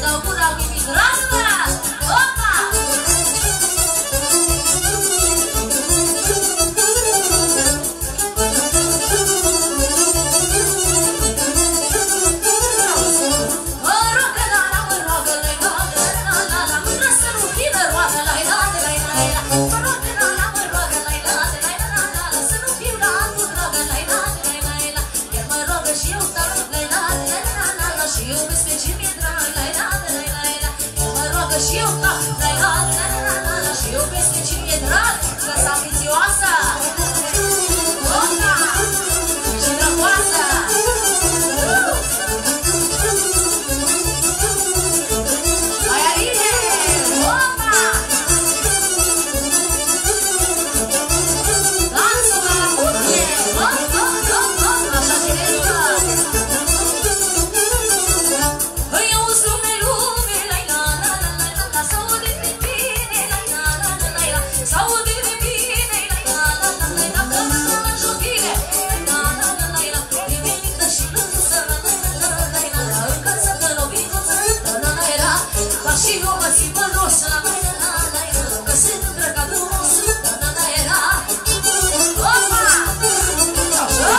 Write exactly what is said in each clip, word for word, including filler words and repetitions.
dau gura cu imigrantă. Opa! Și eu, la la la la la la la și eu peste cine e drag, că s-a ambițioasă. Opa! Și drăgoasă! Mai aline! Opa! Dansul la la curte! Hop, hop, hop, hop! Așa se verică! Eu sunt de lume, la la la la la la la, sau de pe tine, la la la la la la, sau de pe tine, la la la la la la, că mă lași o tine, la la la la la, e venită și lânsă, la la la la la la la, încă să te lovim cu ță, la la la la, dar și eu mă simt bănos, la la la la la la, că sunt îmbrăcat frumos, la la la la, opa! Așa!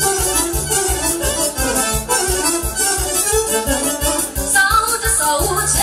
Sau